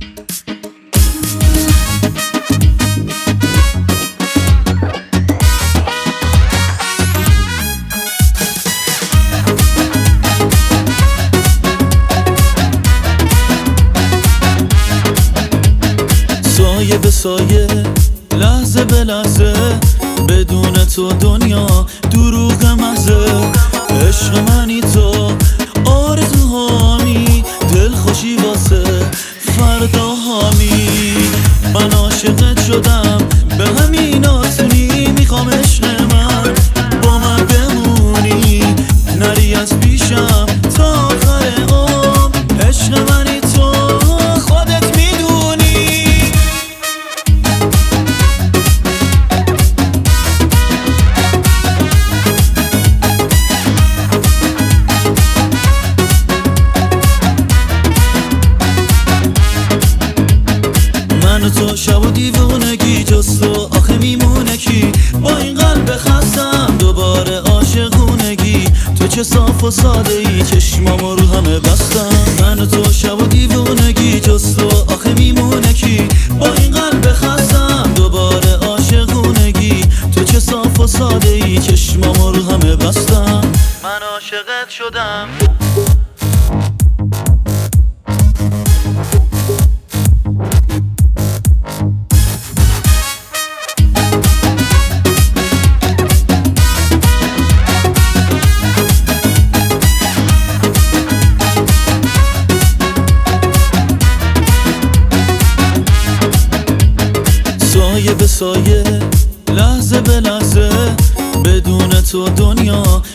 سایه به سایه، لحظه به لحظه، بدون تو دنیا دروغ محضه. عشق منی تو، آرزوهامی، دلخوشی واسه فرداهامی. من عاشقت شدم، به همین آسونی میخوام عشق من با من بمونی، نری از پیشم تا آخر عمر. عشق منی تو، خودت میدونی. من و تو شب و دیوونگی، جز تو آخه میمونه کی؟ با این قلب خستم دوباره عاشقونگی. تو چه صاف و ساده ای، چشمامو رو همه بستم. من و تو شب و دیوونگی، جز تو آخه میمونه کی؟ با این قلب خستم دوباره عاشقونگی. تو چه صاف و ساده ای، چشمامو رو همه بستم. من عاشقت شدم. سایه به سایه، لحظه به لحظه، بدون تو دنیا